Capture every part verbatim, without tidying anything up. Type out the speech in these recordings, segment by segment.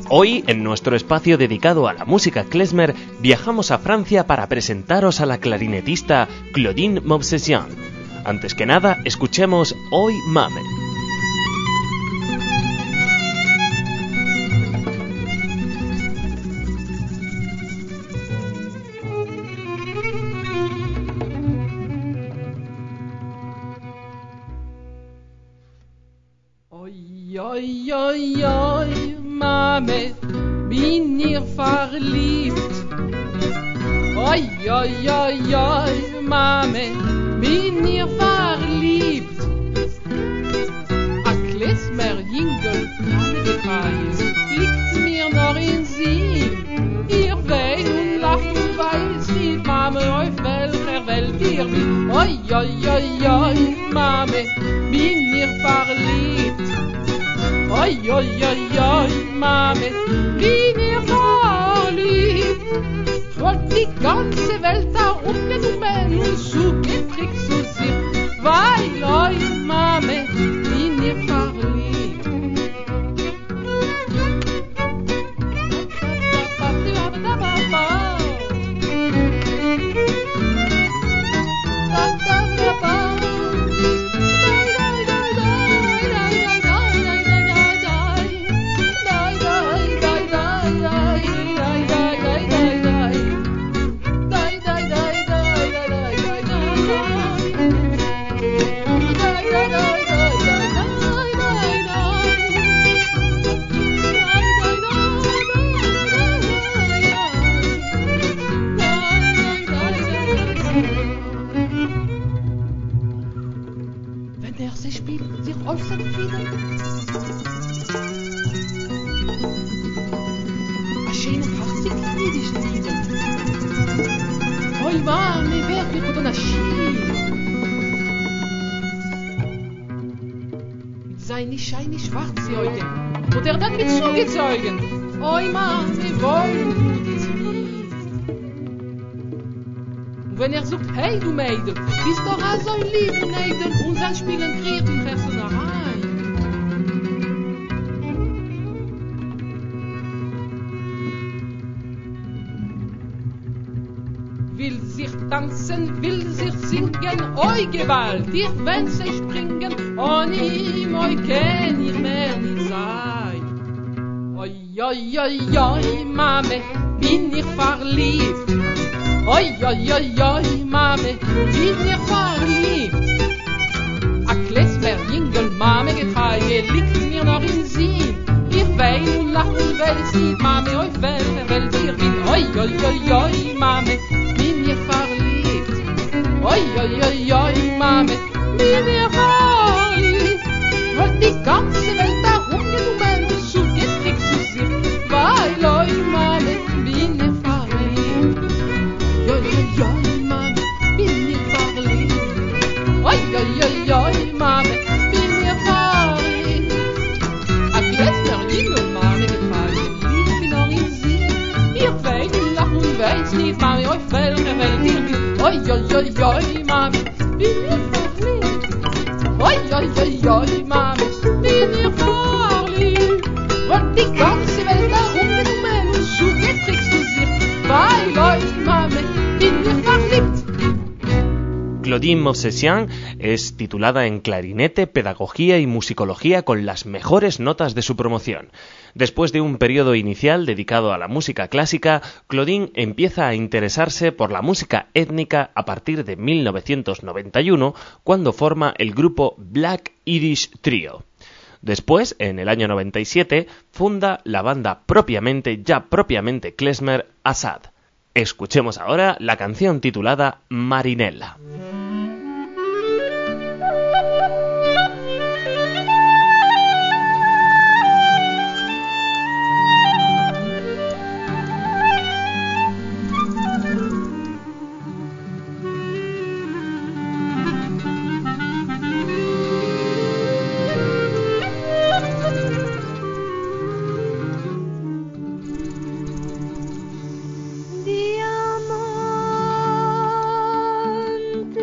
Hoy, en nuestro espacio dedicado a la música klezmer, viajamos a Francia para presentaros a la clarinetista Claudine Movsesian. Antes que nada, escuchemos Oi Mame. Oi, oi, oi, oi, Mame, bin ihr verliebt. Oi, oi, oi, oi, Mame, bin ihr verliebt. A klezmer jingel, angefallen, liegt mir noch in Sinn. Ihr weint und lacht und weiß nicht, Mame, auf welcher Welt ihr bin. Oi, oi, oi, oi, Mame, bin ihr verliebt. Oi, oi, oi, oi, Mame, bin ihr verliebt. Ich wollt die ganze Welt herumgenommen und zugetrickt zu sich, weil, oi, Mame, bin ihr verliebt. Seine scheine schwarze Augen und er dann mit zugezeugen. Oi, Mame, wollen du dies nicht? Und wenn er sagt, hey du Mädel, bist doch auch so ein lieb Mädel und dann spielen Krieg und Personerei. Will sich tanzen, will sich singen, oi Gewalt, ich will sich springen, und ihm oi kenn ich mehr nicht sein. Oi, oi, oi, oi, Mame, bin ich verliebt. Oi, oi, oi, oi, Mame, bin ich verliebt. A klezmer jingel, Mame, getreie, liegt mir noch in Sinn. Ich wein und lach und weiß nicht, Mame, oi, welche Welt ihr bin. Oi, oi, oi, oi, Mame, bin ich verliebt. Oi, oi, oi, oi, Mame, bin ich verliebt. Wollt die ganze Welt herumgenommen und zugetrickt zu sich, weil, oi, Mame, bin ich verliebt. Oi, oi, oi, Mame, bin ich verliebt. Oi, oi, oi, oi, Mame, bin ich verliebt. A klezmer jingel, Mame, gefallen, liegt mir noch in Sinn. Ihr weint und lacht und weiß nicht, Mame, auf welcher Welt ihr bin. Oi, oi, oi, oi, Mame, bin ich verliebt. Oi, oi, oi, oi, Mame, bin ich verliebt. Und die ganze Welt herumgenommen und zugetrickt zu sich, weil, oi, Mame, bin ich verliebt. Claudine Movsesian es titulada en clarinete, pedagogía y musicología con las mejores notas de su promoción. Después de un periodo inicial dedicado a la música clásica, Claudine empieza a interesarse por la música étnica a partir de mil novecientos noventa y uno, cuando forma el grupo Black Irish Trio. Después, en el año noventa y siete, funda la banda propiamente, ya propiamente klezmer, Assad. Escuchemos ahora la canción titulada Marinella. Diamante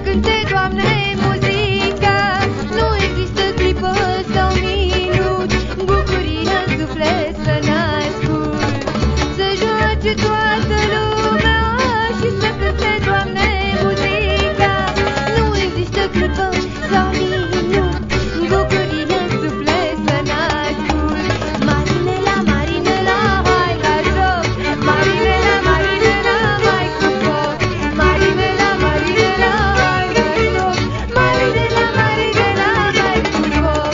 cânte, Doamne, muzică. Nu există clipă sau minut, bucurie în suflet să n-ascult. Să joace toată lumea și să cânte, Doamne, muzică. Nu există clipă sau minut, bucurie în suflet să n-ascult. Marinela, Marinela, hai la joc. Marinela, Marinela, hai cu foc. Marinela, Marinela, hai la joc. Marinela, Marinela, hai cu foc.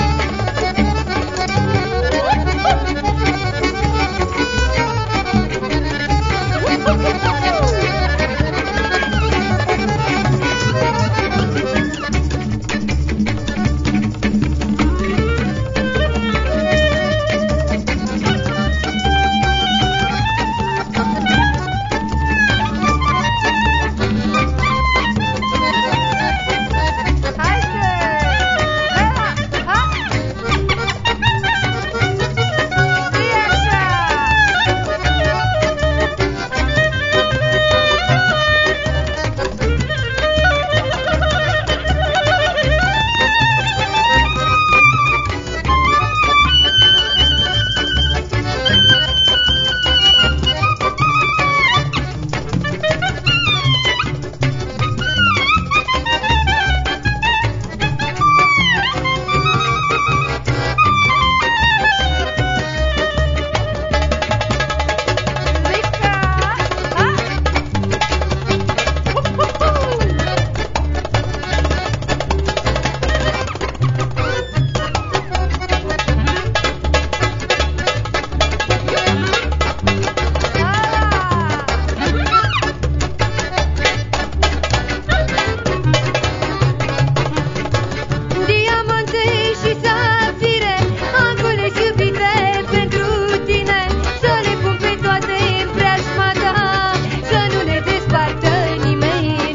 Diamante și safire, am cules iubite pentru tine. Să le pun pe toate în preajma ta, să nu ne despartă nimeni.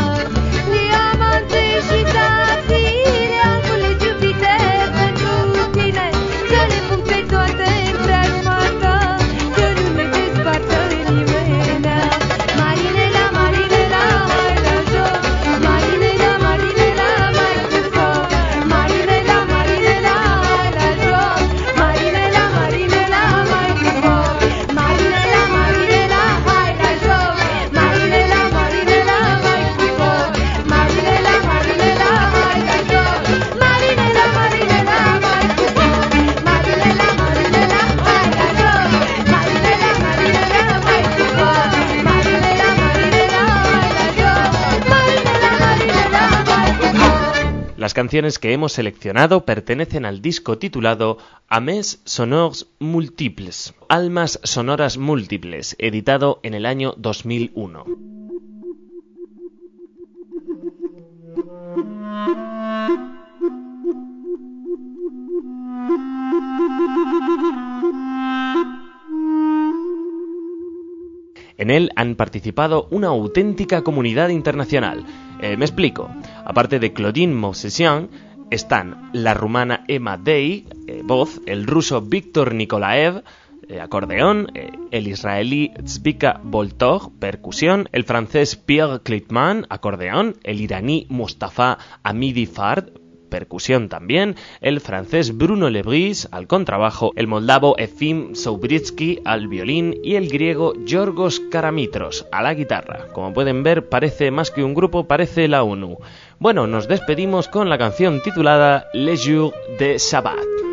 Diamante și safire, am cules iubite pentru tine. Să le pun pe toate în preajma ta, să nu ne despartă nimeni. Marinela, Marinela, hai la joc. Marinela, Marinela, mai cu foc. Marinela, Marinela, hai la joc. Marinela, Marinela, mai cu foc. Marinela, Marinela, hai la joc. Marinela, Marinela, mai cu foc. Marinela, Marinela, hai la joc. Marinela, Marinela, mai cu foc. Marinela, Marinela, hai la joc. Marinela, Marinela, mai cu foc. Marinela, Marinela, hai la joc. Marinela, Marinela, mai cu foc. Las canciones que hemos seleccionado pertenecen al disco titulado Ames Sonores Multiples, Almas Sonoras Múltiples, editado en el año dos mil uno. En él han participado una auténtica comunidad internacional. Eh, me explico. Aparte de Claudine Movsesian, están la rumana Emma Day, eh, voz, el ruso Viktor Nikolaev, eh, acordeón, eh, el israelí Tzvika Boltog, percusión, el francés Pierre Kleitman, acordeón, el iraní Mustafa Hamidi Fard, percusión también, el francés Bruno Lebris al contrabajo, el moldavo Efim Soubritsky al violín y el griego Yorgos Karamitros a la guitarra. Como pueden ver, parece más que un grupo, parece la ONU. Bueno, nos despedimos con la canción titulada Les Jours de Shabbat.